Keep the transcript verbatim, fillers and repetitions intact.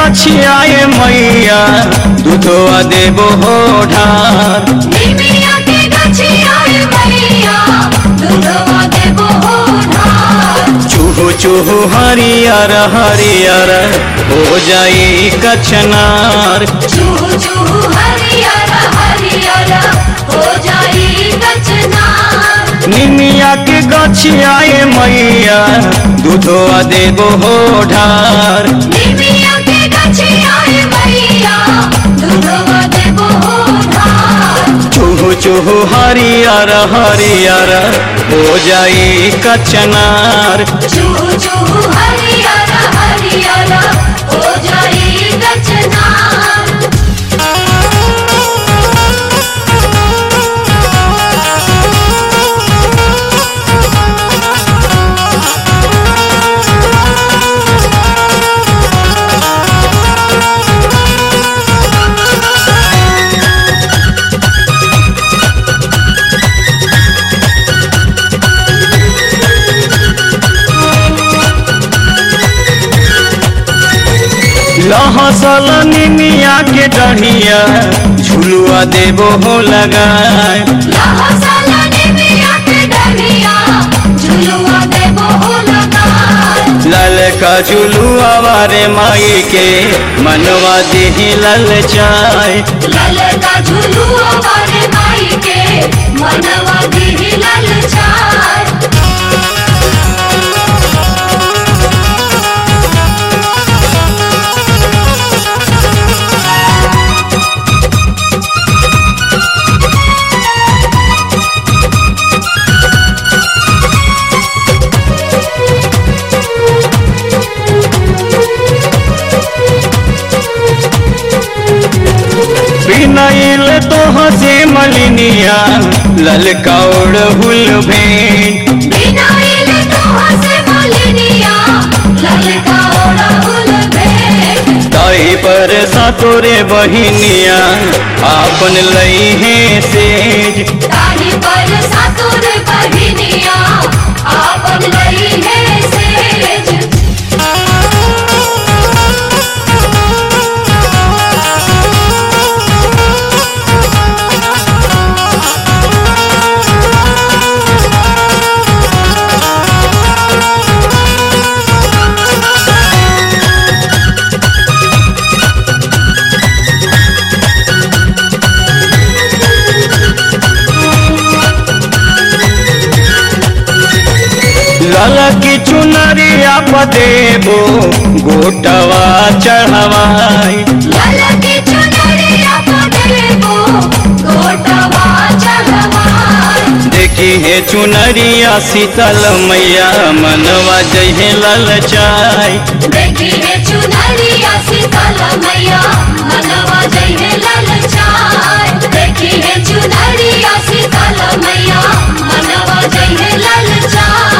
गछियाए मैया दूधवा देबो हो ढार। निमिया के गछियाए मैया दूधवा देबो हो ढार। चूहू चूहू हरियर हरियर हो जाई कचनार। चूहू चूहू हरियर हरियर हो जाई कचनार। निमिया के गछियाए मैया दूधवा देबो हो ढार। निमिया के गछियाए मैया दूधवा देबो हो ढार। चूहू चूहू हरियर हरियर हो जाई कचनार। चूहू चूहू हरियर हरियर हो जाई कचनार। लहसल निमिया के डढ़िया झुलुआ देबो हो लगाए। लहसल निमिया के डढ़िया झुलुआ देबो हो लगाए। लाल का झुलुआ वारे माई के मनवा देही ललचाए। लाल का झुलुआ वारे माई के मनवा देही ललचाए। बिनैल तो हसे मलिनिया ललका ओढ़हुल भेंट। बिनैल तो हसे मलिनिया ललका ओढ़हुल भेंट। ताई पर सातोरे बहिनिया आपन लई है सेज। ताई पर सातोरे बहिनिया आपन लई है सेज। लाला की चुनरिया पदेबो गोटवा चढ़वाई। लाला की चुनरिया पदेबो गोटवा चढ़वाई। देखी है चुनरिया शीतल मैया मनवा जहे ललचाई। देखी है चुनरिया शीतल मैया मनवा जहे ललचाई। देखी है चुनरिया शीतल मैया मनवा जहे ललचाई।